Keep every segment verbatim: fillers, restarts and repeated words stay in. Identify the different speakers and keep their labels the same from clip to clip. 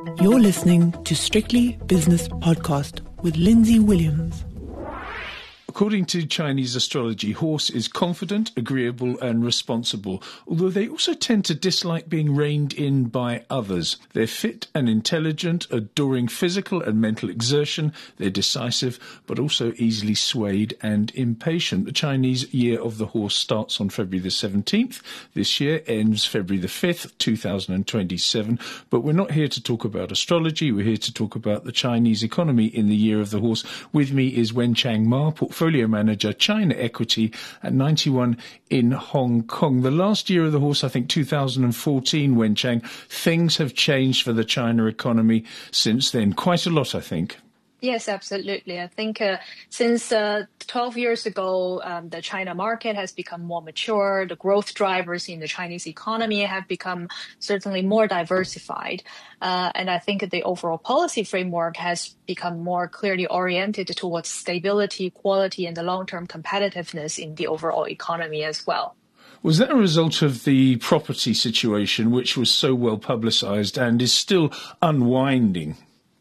Speaker 1: You're listening to Strictly Business Podcast with Lindsay Williams.
Speaker 2: According to Chinese astrology, horse is confident, agreeable and responsible, although they also tend to dislike being reined in by others. They're fit and intelligent, adoring physical and mental exertion. They're decisive, but also easily swayed and impatient. The Chinese Year of the Horse starts on February the seventeenth. This year ends February the fifth, two thousand twenty-seven. But we're not here to talk about astrology. We're here to talk about the Chinese economy in the Year of the Horse. With me is Wenchang Ma, portfolio manager, China Equity at ninety-one in Hong Kong. The last Year of the Horse, I think two thousand fourteen, Wenchang, things have changed for the China economy since then. Quite a lot, I think.
Speaker 3: Yes, absolutely. I think uh, since uh, twelve years ago, um, the China market has become more mature. The growth drivers in the Chinese economy have become certainly more diversified. Uh, and I think the overall policy framework has become more clearly oriented towards stability, quality, and the long-term competitiveness in the overall economy as well.
Speaker 2: Was that a result of the property situation, which was so well publicized and is still unwinding?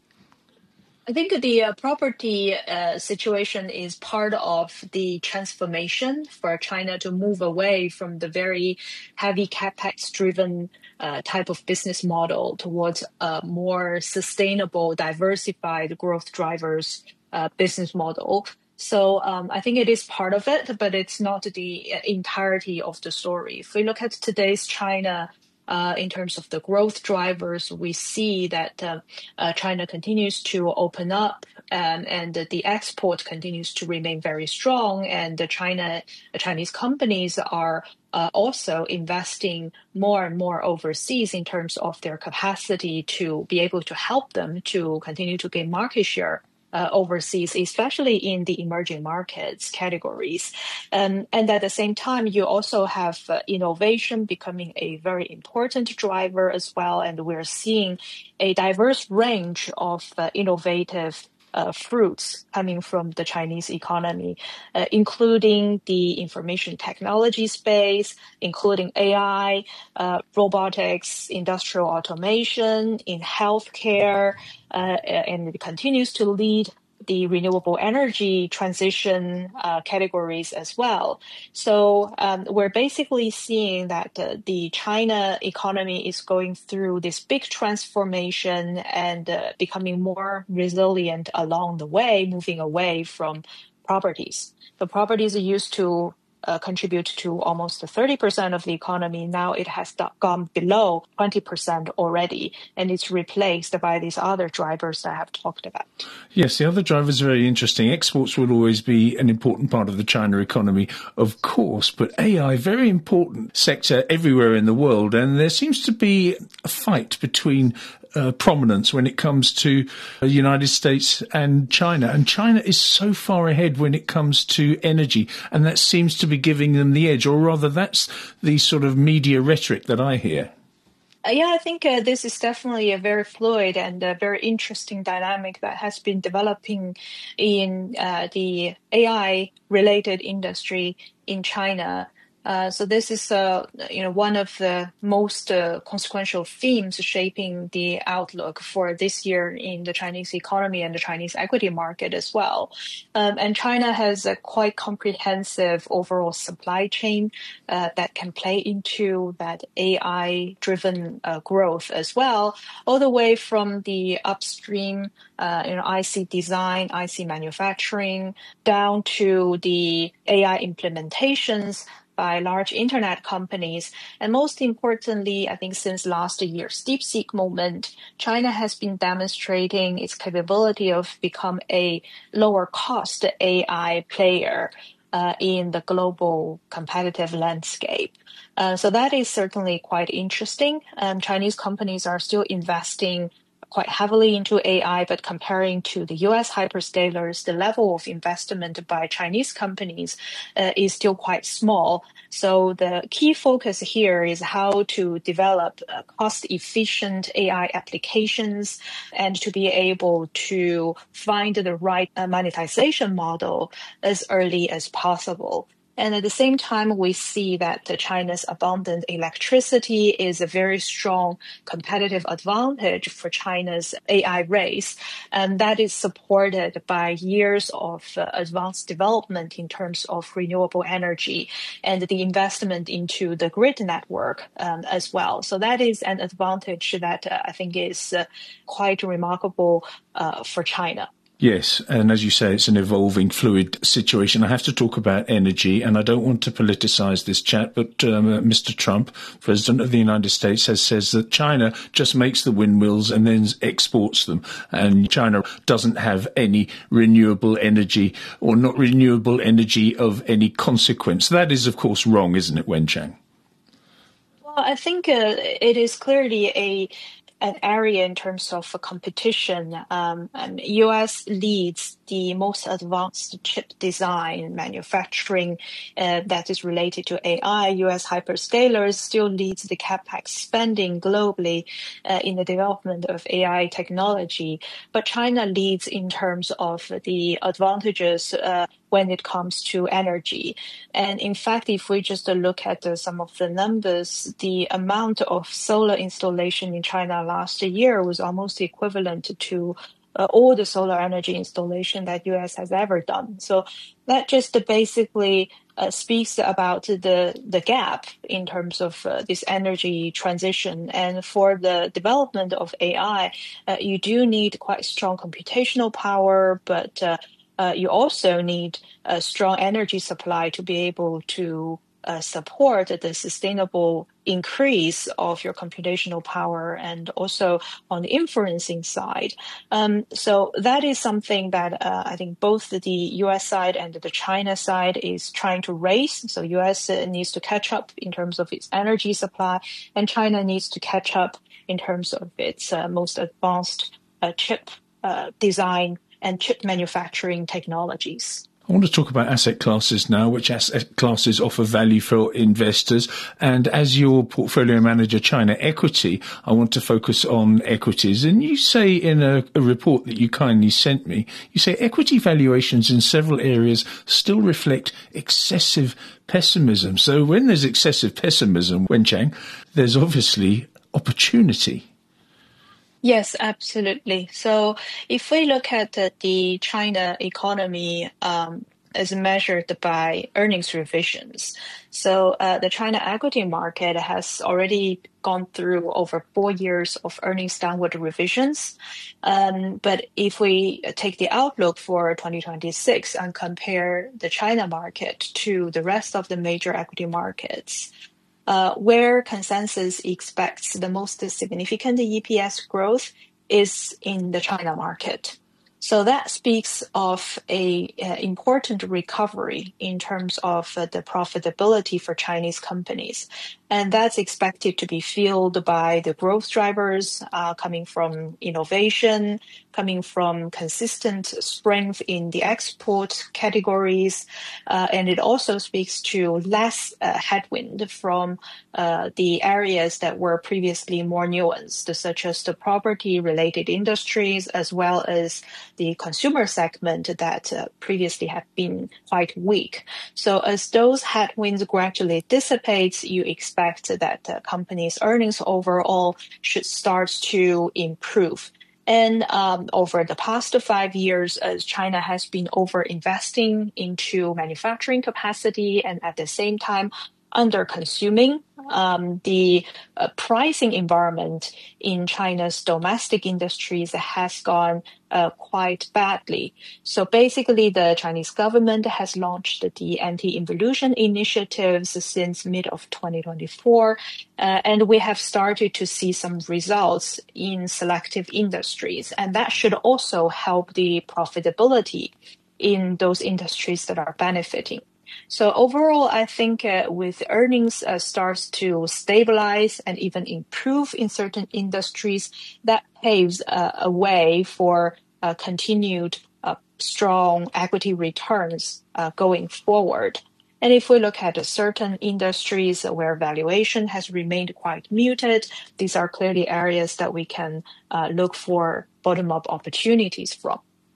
Speaker 3: I think the uh, property uh, situation is part of the transformation for China to move away from the very heavy capex-driven uh, type of business model towards a more sustainable, diversified growth drivers uh, business model. So um, I think it is part of it, but it's not the entirety of the story. If we look at today's China, Uh, in terms of the growth drivers, we see that uh, uh, China continues to open up and, and the export continues to remain very strong. And the China, the Chinese companies are uh, also investing more and more overseas in terms of their capacity to be able to help them to continue to gain market share Uh, overseas, especially in the emerging markets categories. Um, and at the same time, you also have uh, innovation becoming a very important driver as well. And we're seeing a diverse range of uh, innovative Uh, fruits coming from the Chinese economy, uh, including the information technology space, including A I, uh, robotics, industrial automation, in healthcare, uh, and it continues to lead the renewable energy transition uh, categories as well. So um, we're basically seeing that uh, the China economy is going through this big transformation and uh, becoming more resilient along the way, moving away from properties. The properties are used to Uh, contribute to almost thirty percent of the economy. Now it has gone below twenty percent already, and it's replaced by these other drivers that I have talked about.
Speaker 2: Yes, the other drivers are very interesting. Exports will always be an important part of the China economy, of course, but A I, very important sector everywhere in the world, and there seems to be a fight between Uh, prominence when it comes to the United States and China. And China is so far ahead when it comes to energy, and that seems to be giving them the edge, or rather that's the sort of media rhetoric that I hear.
Speaker 3: Uh, yeah, I think uh, this is definitely a very fluid and a very interesting dynamic that has been developing in uh, the A I-related industry in China. Uh, so this is, uh, you know, one of the most uh, consequential themes shaping the outlook for this year in the Chinese economy and the Chinese equity market as well. Um, and China has a quite comprehensive overall supply chain uh, that can play into that A I-driven uh, growth as well, all the way from the upstream, uh, you know, I C design, I C manufacturing, down to the A I implementations by large internet companies. And most importantly, I think since last year's DeepSeek moment, China has been demonstrating its capability of become a lower cost A I player uh, in the global competitive landscape. Uh, so that is certainly quite interesting. Um, Chinese companies are still investing quite heavily into A I, but comparing to the U S hyperscalers, the level of investment by Chinese companies uh, is still quite small. So the key focus here is how to develop uh, cost-efficient A I applications and to be able to find the right uh, monetization model as early as possible. And at the same time, we see that China's abundant electricity is a very strong competitive advantage for China's A I race. And that is supported by years of uh, advanced development in terms of renewable energy and the investment into the grid network um, as well. So that is an advantage that uh, I think is uh, quite remarkable uh, for China.
Speaker 2: Yes, and as you say, it's an evolving, fluid situation. I have to talk about energy, and I don't want to politicise this chat, but um, Mister Trump, President of the United States, has says that China just makes the windmills and then exports them, and China doesn't have any renewable energy or not renewable energy of any consequence. That is, of course, wrong, isn't it, Wenchang?
Speaker 3: Well, I think uh, it is clearly a an area in terms of competition. Um, and U S leads the most advanced chip design manufacturing uh, that is related to A I. U S hyperscalers still leads the capex spending globally uh, in the development of A I technology. But China leads in terms of the advantages uh, when it comes to energy. And in fact, if we just look at uh, some of the numbers, the amount of solar installation in China last year was almost equivalent to uh, all the solar energy installation that U S has ever done. So that just basically uh, speaks about the, the gap in terms of uh, this energy transition. And for the development of A I, uh, you do need quite strong computational power, but uh, Uh, you also need a strong energy supply to be able to uh, support the sustainable increase of your computational power and also on the inferencing side. Um, so that is something that uh, I think both the U S side and the China side is trying to raise. So U S needs to catch up in terms of its energy supply, and China needs to catch up in terms of its uh, most advanced uh, chip uh, design and chip manufacturing technologies.
Speaker 2: I want to talk about asset classes now, which asset classes offer value for investors. And as your portfolio manager, China Equity, I want to focus on equities. And you say in a, a report that you kindly sent me, you say equity valuations in several areas still reflect excessive pessimism. So when there's excessive pessimism, Wenchang, there's obviously opportunity.
Speaker 3: Yes, absolutely. So if we look at uh, the China economy um, as measured by earnings revisions, so uh, the China equity market has already gone through over four years of earnings downward revisions. Um, but if we take the outlook for twenty twenty-six and compare the China market to the rest of the major equity markets, Uh, where consensus expects the most significant E P S growth is in the China market. So that speaks of a, a important recovery in terms of uh, the profitability for Chinese companies. And that's expected to be fueled by the growth drivers uh, coming from innovation, coming from consistent strength in the export categories. Uh, and it also speaks to less uh, headwind from uh, the areas that were previously more nuanced, such as the property-related industries, as well as the consumer segment that uh, previously have been quite weak. So as those headwinds gradually dissipate, you expect that the company's earnings overall should start to improve. And um, over the past five years, as China has been over-investing into manufacturing capacity and at the same time under-consuming, um, the uh, pricing environment in China's domestic industries has gone uh, quite badly. So basically, the Chinese government has launched the anti-involution initiatives since mid of twenty twenty-four, uh, and we have started to see some results in selective industries, and that should also help the profitability in those industries that are benefiting. So overall, I think uh, with earnings uh, starts to stabilize and even improve in certain industries, that paves uh, a way for uh, continued uh, strong equity returns uh, going forward. And if we look at uh, certain industries where valuation has remained quite muted, these are clearly areas that we can uh, look for bottom-up opportunities from.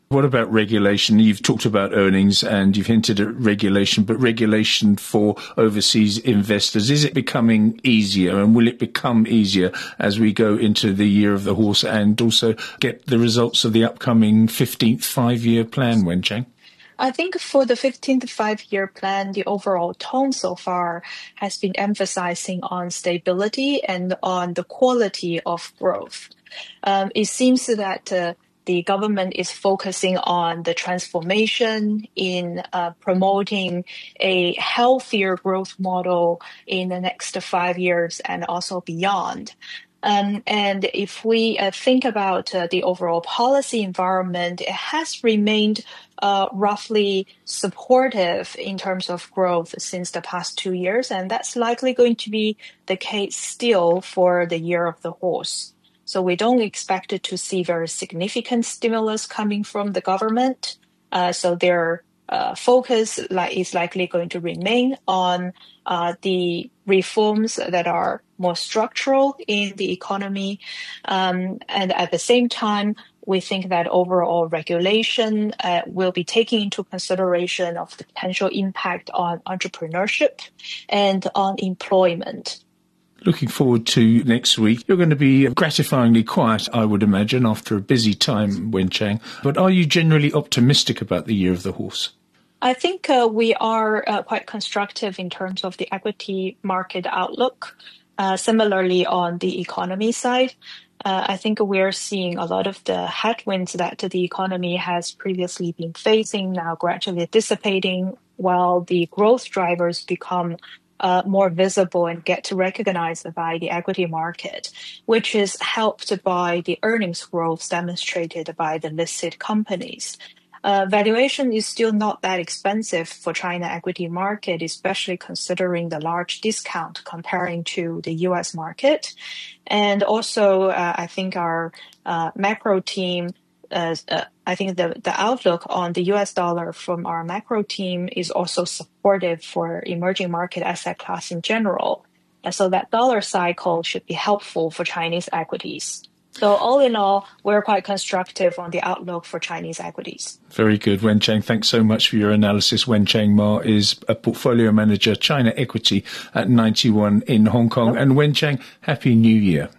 Speaker 2: What about regulation? You've talked about earnings and you've hinted at regulation, but regulation for overseas investors, is it becoming easier, and will it become easier as we go into the year of the horse and also get the results of the upcoming fifteenth five-year plan, Wenchang?
Speaker 3: I think for the fifteenth five-year plan, the overall tone so far has been emphasizing on stability and on the quality of growth. Um, it seems that uh, the government is focusing on the transformation in uh, promoting a healthier growth model in the next five years and also beyond. Um, and if we uh, think about uh, the overall policy environment, it has remained uh, roughly supportive in terms of growth since the past two years, and that's likely going to be the case still for the year of the horse. So we don't expect to see very significant stimulus coming from the government. Uh, so their uh, focus li- is likely going to remain on uh, the reforms that are more structural in the economy. Um, and at the same time, we think that overall regulation uh, will be taking into consideration of the potential impact on entrepreneurship and on employment.
Speaker 2: Looking forward to next week. You're going to be gratifyingly quiet, I would imagine, after a busy time, Wenchang. But are you generally optimistic about the year of the horse?
Speaker 3: I think uh, we are uh, quite constructive in terms of the equity market outlook. Uh, similarly, on the economy side, uh, I think we're seeing a lot of the headwinds that the economy has previously been facing now gradually dissipating, while the growth drivers become Uh, more visible and get recognized by the equity market, which is helped by the earnings growth demonstrated by the listed companies. Uh, valuation is still not that expensive for China equity market, especially considering the large discount comparing to the U S market. And also, uh, I think our uh, macro team Uh, uh, I think the, the outlook on the U S dollar from our macro team is also supportive for emerging market asset class in general. And so that dollar cycle should be helpful for Chinese equities. So all in all, we're quite constructive on the outlook for Chinese equities.
Speaker 2: Very good, Wenchang. Thanks so much for your analysis. Wenchang Ma is a portfolio manager, China Equity at Ninety One in Hong Kong. Yep. And Wenchang, Happy New Year.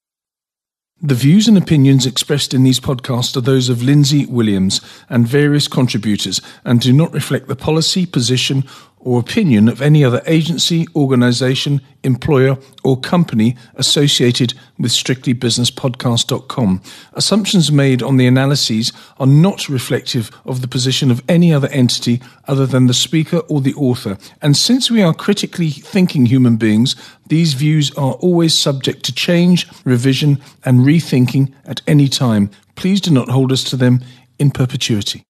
Speaker 2: The views and opinions expressed in these podcasts are those of Lindsay Williams and various contributors and do not reflect the policy, position or opinion of any other agency, organisation, employer or company associated with strictly business podcast dot com. Assumptions made on the analyses are not reflective of the position of any other entity other than the speaker or the author. And since we are critically thinking human beings, these views are always subject to change, revision and rethinking at any time. Please do not hold us to them in perpetuity.